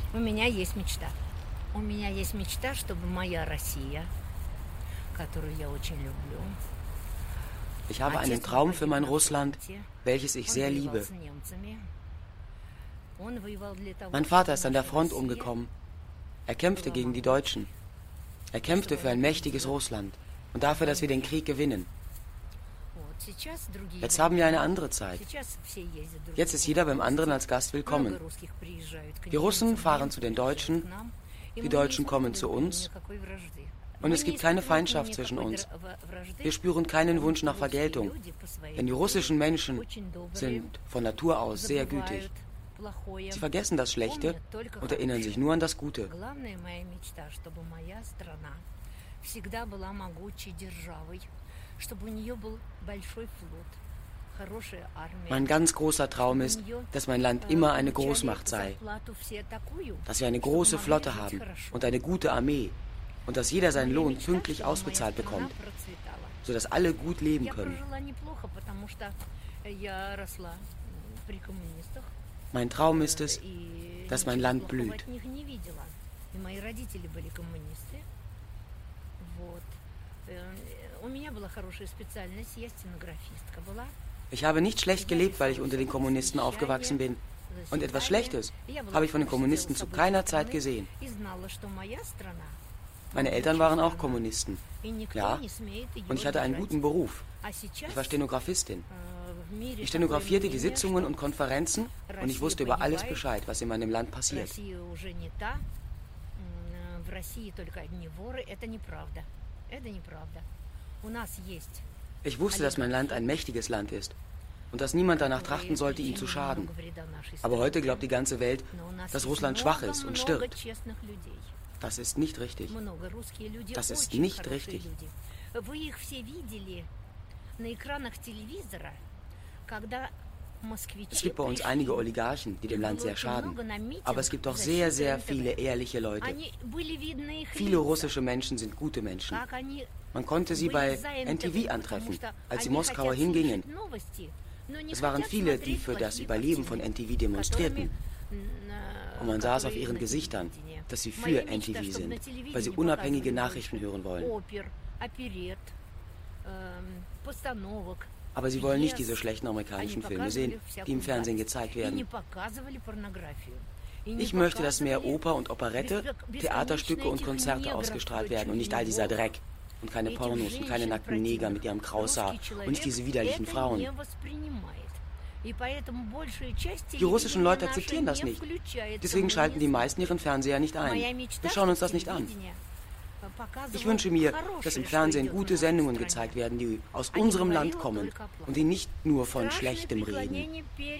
У меня есть мечта. У меня есть мечта, чтобы моя Россия, которую я очень люблю. Ich habe einen Traum für mein Russland, welches ich sehr liebe. Mein Vater ist an der Front umgekommen. Er kämpfte gegen die Deutschen. Er kämpfte für ein mächtiges Russland und dafür, dass wir den Krieg gewinnen. Jetzt haben wir eine andere Zeit. Jetzt ist jeder beim anderen als Gast willkommen. Die Russen fahren zu den Deutschen, die Deutschen kommen zu uns und es gibt keine Feindschaft zwischen uns. Wir spüren keinen Wunsch nach Vergeltung, denn die russischen Menschen sind von Natur aus sehr gütig. Sie vergessen das Schlechte und erinnern sich nur an das Gute. Mein ganz großer Traum ist, dass mein Land immer eine Großmacht sei, dass wir eine große Flotte haben und eine gute Armee und dass jeder seinen Lohn pünktlich ausbezahlt bekommt, sodass alle gut leben können. Mein Traum ist es, dass mein Land blüht. Ich habe nicht schlecht gelebt, weil ich unter den Kommunisten aufgewachsen bin. Und etwas Schlechtes habe ich von den Kommunisten zu keiner Zeit gesehen. Meine Eltern waren auch Kommunisten. Ja, und ich hatte einen guten Beruf. Ich war Stenografistin. Ich stenografierte die Sitzungen und Konferenzen und ich wusste über alles Bescheid, was in meinem Land passiert. Ich wusste, dass mein Land ein mächtiges Land ist und dass niemand danach trachten sollte, ihm zu schaden. Aber heute glaubt die ganze Welt, dass Russland schwach ist und stirbt. Das ist nicht richtig. Das ist nicht richtig. Es gibt bei uns einige Oligarchen, die dem Land sehr schaden. Aber es gibt auch sehr, sehr viele ehrliche Leute. Viele russische Menschen sind gute Menschen. Man konnte sie bei NTV antreffen, als die Moskauer hingingen. Es waren viele, die für das Überleben von NTV demonstrierten. Und man sah es auf ihren Gesichtern, dass sie für NTV sind, weil sie unabhängige Nachrichten hören wollen. Aber sie wollen nicht diese schlechten amerikanischen Filme sehen, die im Fernsehen gezeigt werden. Ich möchte, dass mehr Oper und Operette, Theaterstücke und Konzerte ausgestrahlt werden und nicht all dieser Dreck. Und keine Pornos und keine nackten Neger mit ihrem Kraushaar und nicht diese widerlichen Frauen. Die russischen Leute akzeptieren das nicht. Deswegen schalten die meisten ihren Fernseher nicht ein. Wir schauen uns das nicht an. Ich wünsche mir, dass im Fernsehen gute Sendungen gezeigt werden, die aus unserem Land kommen und die nicht nur von Schlechtem reden.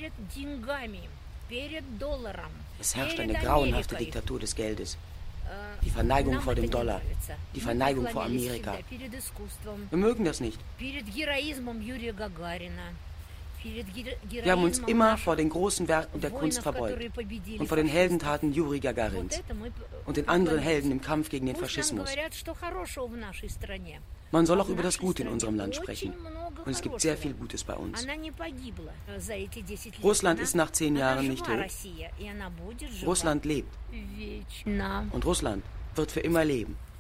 Es herrscht eine grauenhafte Diktatur des Geldes. Die Verneigung vor dem Dollar, die Verneigung vor Amerika. Wir mögen das nicht. Wir haben uns immer vor den großen Werken der Kunst verbeugt und vor den Heldentaten Juri Gagarins und den anderen Helden im Kampf gegen den Faschismus. Man soll auch über das Gute in unserem Land sprechen. Und es gibt sehr viel Gutes bei uns. Russland ist nach 10 Jahren nicht tot. Russland lebt. Und Russland wird für immer leben.